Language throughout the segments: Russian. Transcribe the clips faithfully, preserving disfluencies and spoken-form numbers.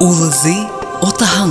Улызы отаһың.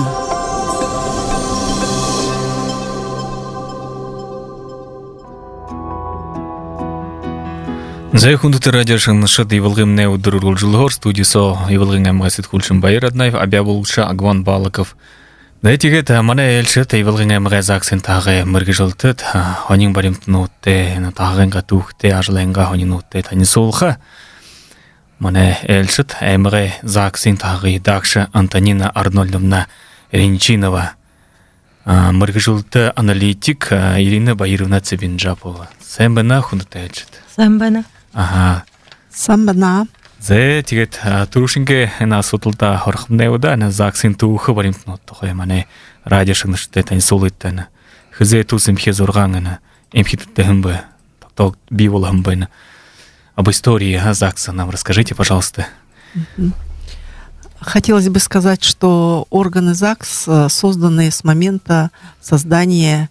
Зай хундуты радиошын шыд ивылгымне удырурул жылгор студисо ивылгын эмгасит хулшын байыр аднаев абя болуша Агван Балыков. Дайтигет мана элшет ивылгын эмгаз акцент тагы мыргы жылтыт хонин барим тнутте тагынга тухте ажланга хонин нутте тани солха. Мана элшет эмгы заксин тагы дакша Антонина Арнольдовна Ренчинова. Мыргы жылты аналитик Ирина Баировна Цыбинджапова. Сэмбана хундуты элшет. Сэмбана. Ага. Самбана. Зе тигет турушинге на сутулта хорхмнеуда на заксин тухы баримтнот тохой мане радиошыныште тань солыттана. Хызе тусым хезоргангана эмхиттехмбе. Ток биволхмбена. Об истории ЗАГСа нам расскажите, пожалуйста. Хотелось бы сказать, что органы ЗАГС созданы с момента создания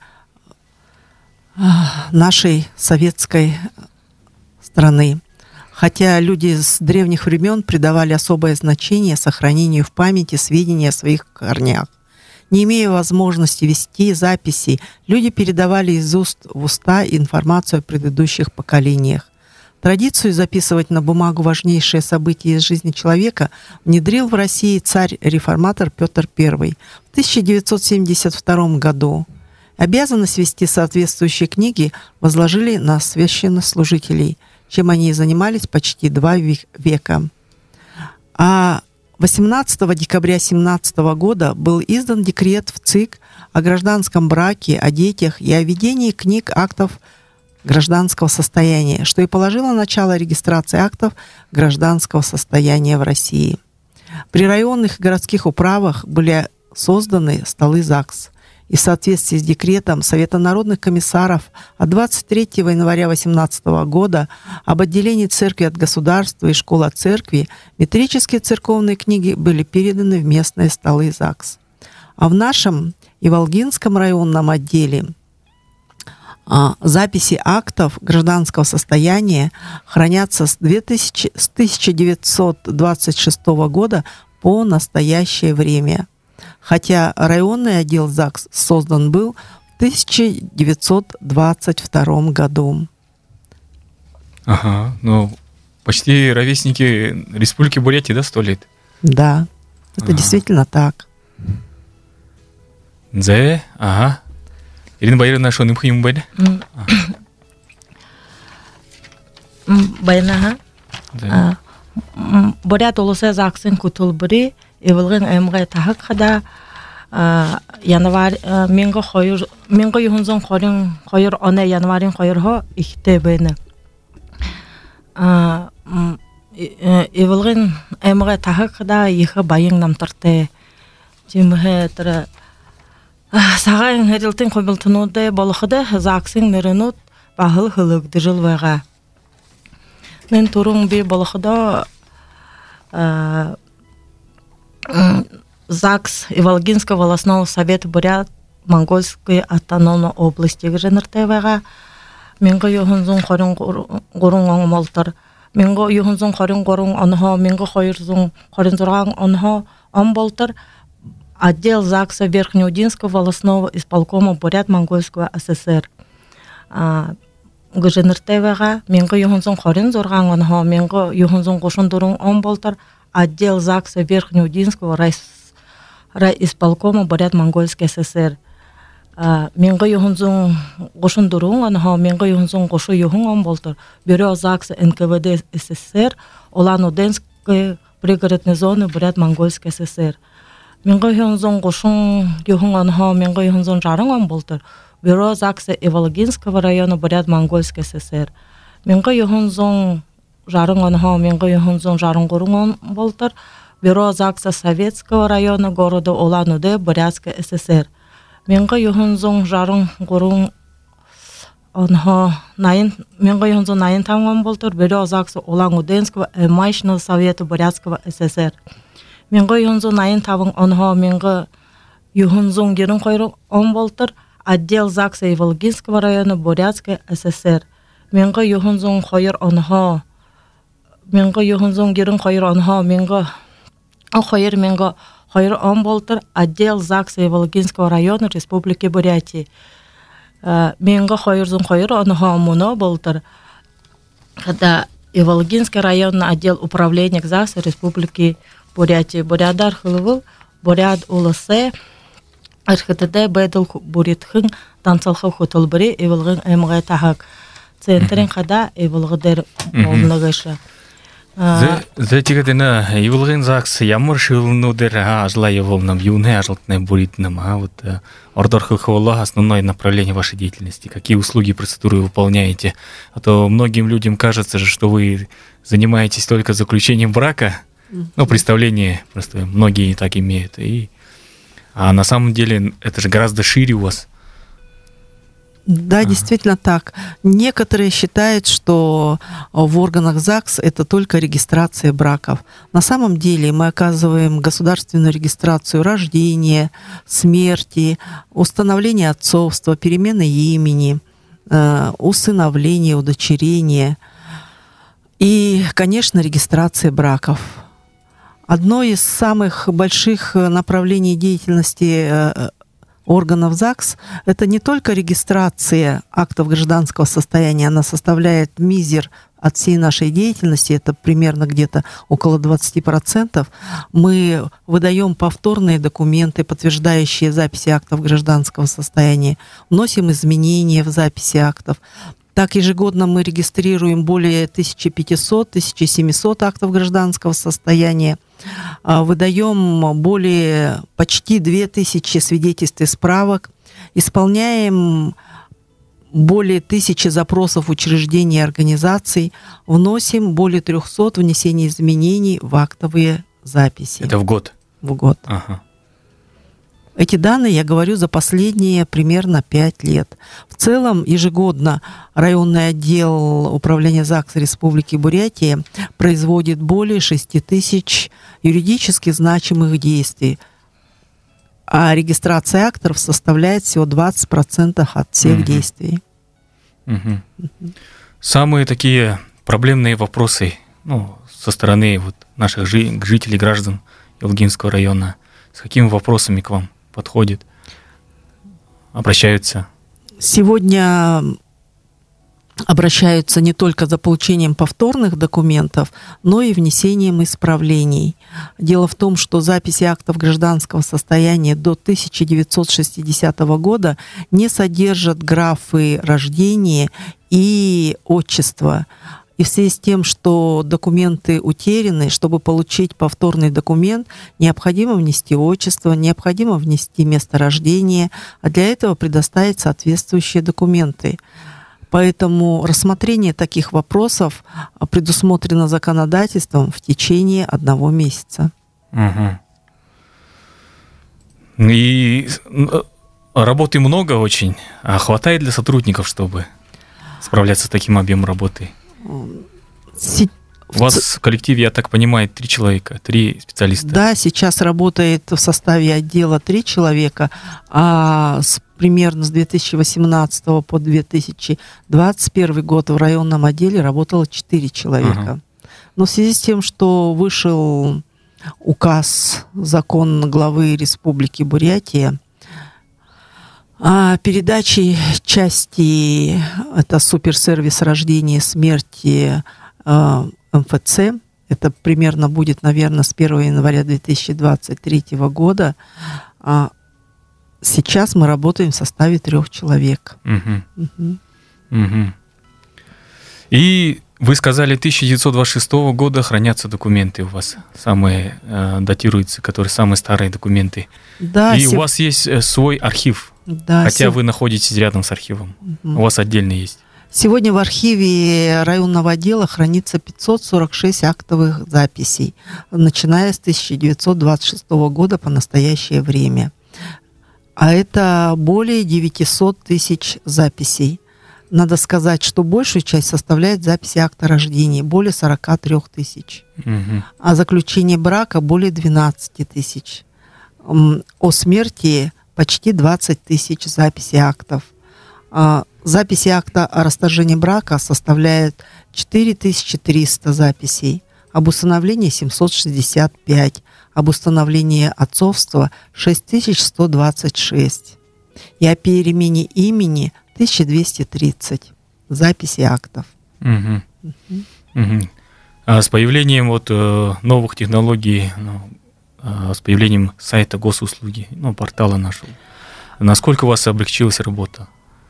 нашей советской страны. Хотя люди с древних времен придавали особое значение сохранению в памяти сведений о своих корнях. Не имея возможности вести записи, люди передавали из уст в уста информацию о предыдущих поколениях. Традицию записывать на бумагу важнейшие события из жизни человека внедрил в России царь-реформатор Петр Первый в тысяча девятьсот семьдесят втором году. Обязанность вести соответствующие книги возложили на священнослужителей, чем они и занимались почти два века. А восемнадцатого декабря семнадцатого года был издан декрет в ЦИК о гражданском браке, о детях и о ведении книг актов гражданского состояния, что и положило начало регистрации актов гражданского состояния в России. При районных и городских управах были созданы столы ЗАГС. И в соответствии с декретом Совета народных комиссаров от двадцать третьего января восемнадцатого года об отделении церкви от государства и школ от церкви метрические церковные книги были переданы в местные столы ЗАГС. А в нашем Иволгинском районном отделе а, записи актов гражданского состояния хранятся с, двухтысячного, с тысяча девятьсот двадцать шестого года по настоящее время. Хотя районный отдел ЗАГС создан был в тысяча девятьсот двадцать втором году. Ага, ну почти ровесники Республики Бурятия, да, сто лет? Да, это ага. Действительно так. Зе, ага. Ирина Баировна, что не пхим были? Байна, ага. Бурят олоса ЗАГСын кутулбури. Ивылгын эмгай тахак хада январ менго хойр менго юхунзон хорин хойр ана январин хойр хо ихте бена а ивылгын эмгай тахак хада иха байын намтарте жимхе тра сагайн хедилтин кобылтынуде болохда ЗАГСын меренут бахыл хылык джилвага мен турун би болохда а ЗАГС Иволгинского волостного совета Бурят Монгольской автономной области Гженертевага Минго юхунзун хорин горун аңмалтар Минго юхунзун хорин горун анха Минго хойрзун хорин зурган анха амбалтар отдел ЗАГСа Верхнеудинского волостного исполкома Бурят Монгольского ССР Гженертевага Минго юхунзун хорин зурган анха Минго юхунзун гошун дурун амбалтар отдел ЗАГСа Верхнеудинского райисполкома Бурят Монгольский ССР. Менго юхунзун гошун дурун, анха менго юхунзун гошу юхун амболтар. Бюро ЗАГСа эн ка вэ дэ СССР, Улан-Удэнской пригородной зоны Бурят Монгольский ССР. Менго юхунзун гошун юхун анха менго юхунзун жарың амболтар. Бюро ЗАГСа Иволгинского района Бурят Монгольский СССр. Менго юхунзун жарың анха менго юхунзун жарың горун болтар. Бюро ЗАГСа Советского района города Улан-Удэ Бурятской ССР. Менго юхунзун жарың горун анха найын менго юхунзун найын тамган болтар. Бюро ЗАГСа Улан-Удэнского Майшного совета Бурятского ССР. Менго юхунзун найын табың анха менго юхунзун герин койрун он болтар. Отдел ЗАГСа Иволгинского района Бурятской ССР. Менго юхунзун койр анха Менго юхунзун герин койр анха менго Хойер менго Хойр он болтыр отдел ЗАГСа Иволгинского района Республики Бурятии. Менга хойрзун хойр он хомуно болтыр. Когда Иволгинский районный отдел управления ЗАГСа Республики Бурятии. Бурядар хылывыл, буряд улысы, архитеде бэдл буритхын, танцалхы хутылбыри, ивылгын эмгай тахак. Центрин хада ивылгыдер молнагыша. За тигадена ивылгын ЗАГС ямар шылнудер ажла еволнам юне ажлтне буритным, а вот ордор хылховала основное направление вашей деятельности. Какие услуги, процедуры вы выполняете? А то многим людям кажется же, что вы занимаетесь только заключением брака. Ну, представление просто многие и так имеют. И... А на самом деле это же гораздо шире у вас. Да, ага. Действительно так. Некоторые считают, что в органах ЗАГС это только регистрация браков. На самом деле мы оказываем государственную регистрацию рождения, смерти, установления отцовства, перемены имени, усыновления, удочерения и, конечно, регистрация браков. Одно из самых больших направлений деятельности органов ЗАГС – это не только регистрация актов гражданского состояния, она составляет мизер от всей нашей деятельности, это примерно где-то около двадцать процентов. Мы выдаем повторные документы, подтверждающие записи актов гражданского состояния, вносим изменения в записи актов. Так, ежегодно мы регистрируем более тысяча пятьсот - тысяча семьсот актов гражданского состояния, выдаем более почти две тысячи свидетельств и справок, исполняем более тысячи запросов учреждений и организаций, вносим более трехсот внесений изменений в актовые записи. Это в год? В год. Ага. Эти данные я говорю за последние примерно пять лет. В целом, ежегодно районный отдел управления ЗАГС Республики Бурятия производит более шести тысяч юридически значимых действий, а регистрация актов составляет всего двадцать процентов от всех угу. действий. Угу. Угу. Самые такие проблемные вопросы, ну, со стороны вот наших жителей, граждан Иволгинского района, с какими вопросами к вам подходят, обращаются? Сегодня обращаются не только за получением повторных документов, но и внесением исправлений. Дело в том, что записи актов гражданского состояния до тысяча девятьсот шестидесятого года не содержат графы рождения и отчества. И в связи с тем, что документы утеряны, чтобы получить повторный документ, необходимо внести отчество, необходимо внести место рождения, а для этого предоставить соответствующие документы. Поэтому рассмотрение таких вопросов предусмотрено законодательством в течение одного месяца. Угу. И работы много очень. А хватает для сотрудников, чтобы справляться с таким объемом работы? Си... У вас в коллективе, я так понимаю, три человека, три специалиста. Да, сейчас работает в составе отдела три человека, а с, примерно с две тысячи восемнадцатого по две тысячи двадцать первый год в районном отделе работало четыре человека. Ага. Но в связи с тем, что вышел указ, закон главы Республики Бурятия, передачи части, это суперсервис рождения и смерти эм эф цэ, это примерно будет, наверное, с первого января две тысячи двадцать третьего года. Сейчас мы работаем в составе трех человек. Угу. Угу. Угу. И вы сказали, тысяча девятьсот двадцать шестого года хранятся документы у вас, самые э, датируются, которые самые старые документы. Да, и сев... у вас есть свой архив. Да, хотя сев... вы находитесь рядом с архивом. Угу. У вас отдельно есть. Сегодня в архиве районного отдела хранится пятьсот сорок шесть актовых записей, начиная с тысяча девятьсот двадцать шестого года по настоящее время. А это более девятьсот тысяч записей. Надо сказать, что большую часть составляет записи акта рождения, более сорок три тысяч. Угу. А заключение брака более двенадцать тысяч. О смерти почти двадцать тысяч записей актов. Записи акта о расторжении брака составляют четыре тысячи триста записей. Об усыновлении семьсот шестьдесят пять. об установлении отцовства шесть тысяч сто двадцать шесть и о перемене имени тысяча двести тридцать. Записи актов. Угу. Угу. А с появлением вот э, новых технологий, ну, э, с появлением сайта госуслуги, ну, портала нашего, насколько у вас облегчилась работа?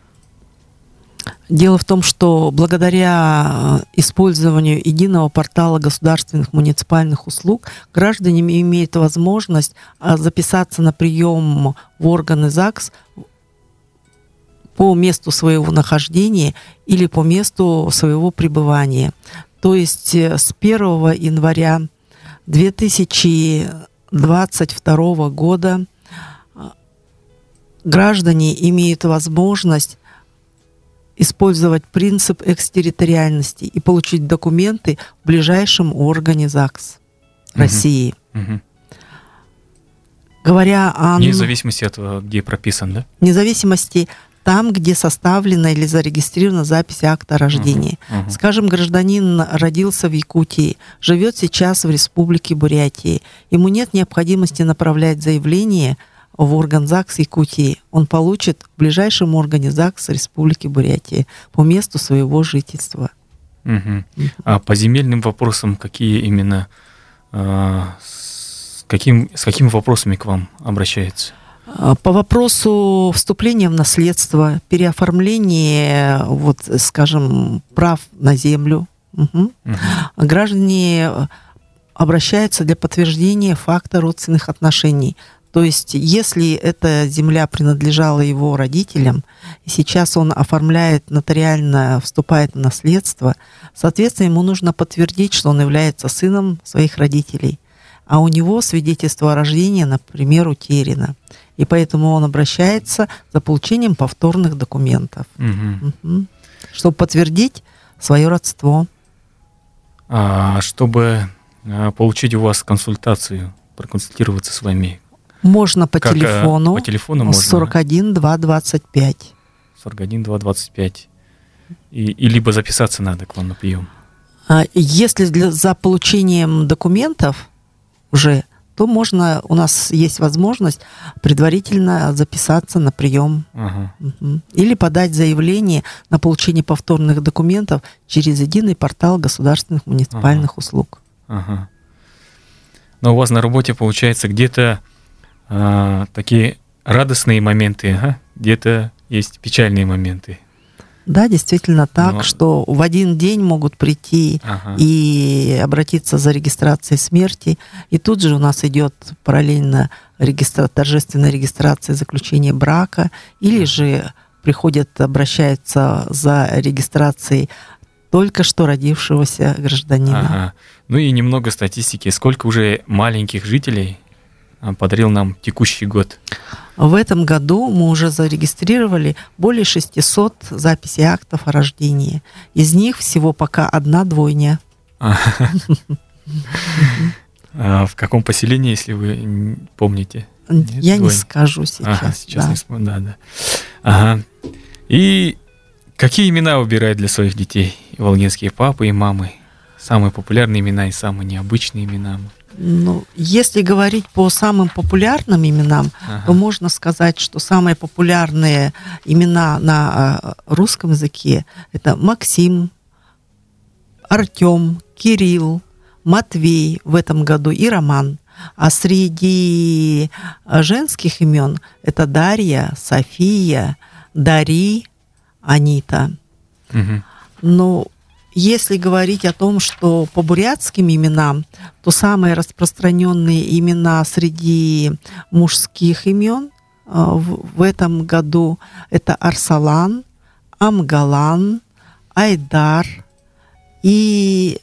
Дело в том, что благодаря использованию единого портала государственных муниципальных услуг граждане имеют возможность записаться на прием в органы ЗАГС по месту своего нахождения или по месту своего пребывания. То есть с первого января две тысячи двадцать второго года граждане имеют возможность использовать принцип экстерриториальности и получить документы в ближайшем органе ЗАГС Угу. России. Угу. Говоря о Вне зависимости от того, где прописан, да? независимости там, где составлена или зарегистрирована запись акта рождения. Угу. Угу. Скажем, гражданин родился в Якутии, живет сейчас в Республике Бурятии. Ему нет необходимости направлять заявление в орган ЗАГС Якутии. Он получит в ближайшем органе ЗАГС Республики Бурятии по месту своего жительства. Угу. А по земельным вопросам какие именно, э, с, каким, с какими вопросами к вам обращаются? По вопросу вступления в наследство, переоформления, вот, скажем, прав на землю, угу. Угу. Граждане обращаются для подтверждения факта родственных отношений. То есть, если эта земля принадлежала его родителям, и сейчас он оформляет нотариально, вступает в наследство, соответственно, ему нужно подтвердить, что он является сыном своих родителей. А у него свидетельство о рождении, например, утеряно. И поэтому он обращается за получением повторных документов, Угу. угу. чтобы подтвердить свое родство. А чтобы а, получить у вас консультацию, проконсультироваться с вами, Можно по как, а, телефону по телефону можно? сорок один два двадцать пять. сорок один два двадцать пять. И, и либо записаться надо к вам на прием. А Если для, за получением документов уже, то можно, у нас есть возможность предварительно записаться на прием. Ага. Мгм. Или подать заявление на получение повторных документов через единый портал государственных муниципальных Ага. услуг. Ага. Но у вас на работе получается где-то а, такие радостные моменты, ага, где-то есть печальные моменты. Да, действительно так, Но- что в один день могут прийти Ага. и обратиться за регистрацией смерти. И тут же у нас идет параллельно регистра... торжественная регистрация заключения брака. Или же приходят, обращаются за регистрацией только что родившегося гражданина. Ага. Ну и немного статистики. Сколько уже маленьких жителей а, подарил нам текущий год? В этом году мы уже зарегистрировали более шестисот записей актов о рождении. Из них всего пока одна двойня. А, а в каком поселении, если вы н- помните? Нет, Я не двойня. скажу сейчас. Ага, сейчас да. не вспомню, да, да. Ага. И какие имена выбирают для своих детей волгинские папы и мамы? Самые популярные имена и самые необычные имена. Ну, если говорить по самым популярным именам, Ага. то можно сказать, что самые популярные имена на э, русском языке — это Максим, Артем, Кирилл, Матвей в этом году и Роман. А среди э, женских имен это Дарья, София, Дари, Анита. Мгм. Но если говорить о том, что по бурятским именам, то самые распространенные имена среди мужских имен э, в, в этом году это Арсалан, Амгалан, Айдар и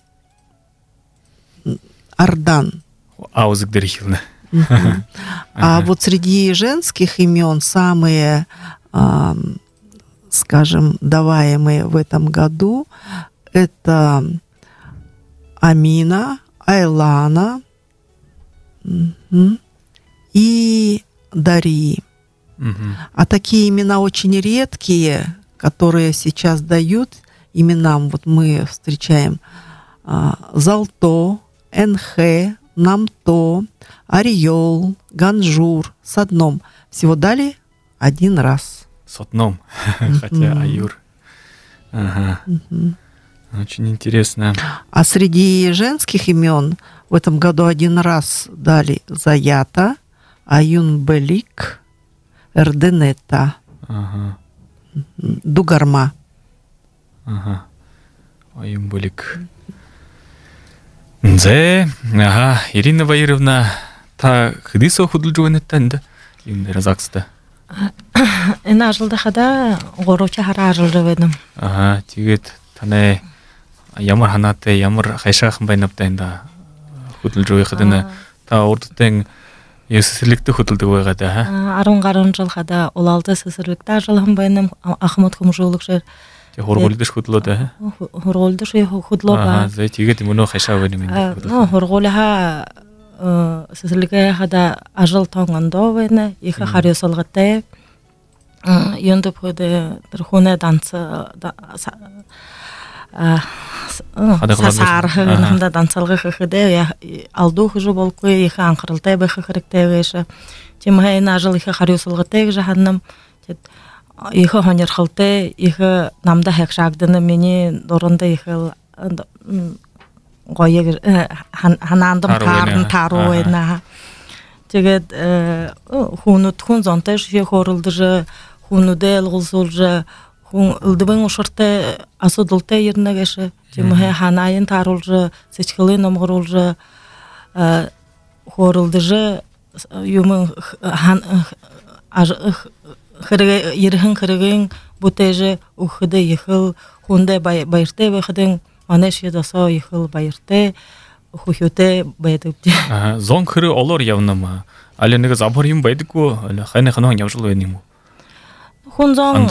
Ардан. Аузык Дарихилна. Мгм. А Ага. вот среди женских имен самые, ам, скажем, даваемые в этом году это Амина, Айлана мгм, и Дари. Мгм. А такие имена очень редкие, которые сейчас дают именам, вот мы встречаем а, Залто, Энхэ, Намто, Орел, Ганжур с одном. Всего дали один раз. С одном, хотя Аюр. Ага. Очень интересно. А среди женских имен в этом году один раз дали Заята, Аюнбелик, Эрденета, Ага. Дугарма. Ага. Аюнбелик. Зе, ага, Ирина Ваировна, та хыдысо худыл жуэнеттен Юнер Закста. Эн ажылда хада гороча хара ажылды ведім. Ага, тигет тане ямар ханате, ямар хайшахын байнаптайында худыл жуэ хадына. Та ордытен есіслікті худылды ойғады, ха? Арун-гарун жыл хада олалды сысырлыкта ажылым байным Ахмат Кумжулық жер. Хорголдыш худлоды, ха? Хорголдыш худлоба. Ага, зе тигет имуно хайша вайным. Хорголыха сысырлыка хада ажыл тоңғандо вайны, иха харьосалғаттай. Йондып худы хуне дансы сасар дансалғы хыхыды алду хыжы болқы иха анқырылтай бы хыхырыктай вайшы. Темхайын ажыл иха харьосалғаттай жаханным. Иха хонер хылты, иха намда хекшагдыны мені дорында иха гойы ханандым тарын тару ойна. Тегет хунут хун зонтай шие хорылды жы, хунуды әлғылсыл жы, ылдыбын ұшырты асудылты еріне кеші. Темхай ханайын тарыл жы, сечкілі номғырыл жы, хорылды жы, юмын ерхін кірігін бұтайжы ұқыды ехіл, хундай байырты бәқідің, манеш едаса ехіл байырты, ұқыты байдыпты. Зон кірі олар явнама, әлі неге забыр ем байдыку, қайны қануан явжыл өйнему? Хун зон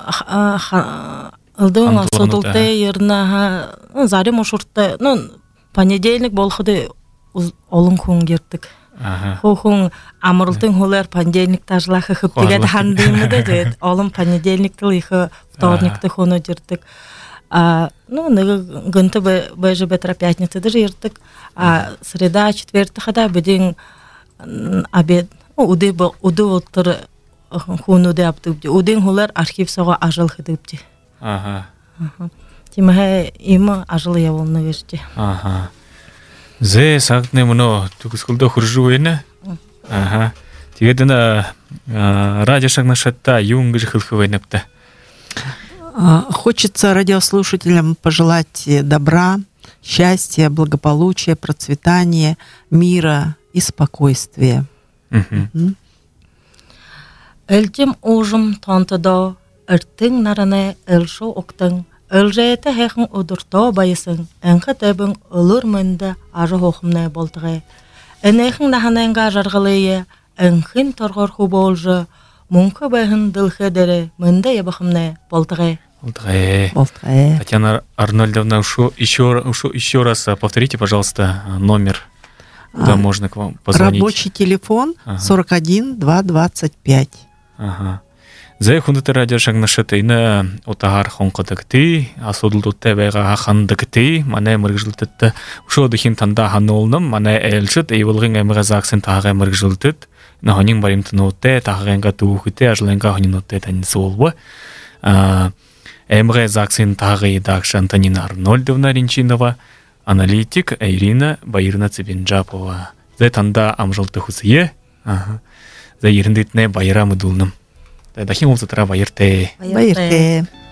ылдың асудылты ерна, зарим ұшырты, понедельник болқыды олың күн кердік. Хохун амырлтың холар понедельник тажлахы хыптыгет хандымыды дед. Олым понедельниктыл ихы вторникты хону дердік. Ну, ныгы гынты бәжі бәтіра пятницыды жердік. Среда, четверті хада бәден обед, уды отыр хуну де аптыпты. Уден холар архив соға ажыл хыдыпты. Тимахай имы ажыл яволны вешті. Ага. Зе сағытны мұны түкіскілді құржу өйні. Ага. Тегедіні радио шагнашатта юңгы жықылқы өйніпті. Хочется радиослушателям пожелать добра, счастья, благополучия, процветания, мира и спокойствия. Әлтім ұжым тантыда, әрттің нараны әлшо оқтың, Өлжәйті хәқін ұдырта байысын, әңқі тәбін ұлыр мүнді ажы хоқымнай болдығы. Әнәйхін наханайынға жарғылайы, әңқін тұрғыр хубы олжы, мұңқы бәйхін дылқы дәрі мүнді ебіқымнай болдығы. Болдығы. Татьяна Арнольдовна, еще раз повторите, пожалуйста, номер, куда можно к вам позвонить. Рабочий телефон сорок один два двадцать пять. Ага. Зай хундыты радио шагнашатыйны отағар қонқыдықты, асудылдытты бәйға хақандықты, мана мұргжылтытты. Ушо дұхин танда хан олным, мана әлшіт, эйвылғын әміға зақсын тағай мұргжылтыт. Наханин баримтын отты, тағайынға туғыты, ажылайынға ханин отты тәнісі олбы. Әміға зақсын тағай дақшы Антонина Арнольдовна Ринчинова, аналитик Ирина Байырна Цибинджапова. Зай танда амжылты хусые, зай еріндетіне байыра мұдылным. Дахим олзатыра байырте. Байырте.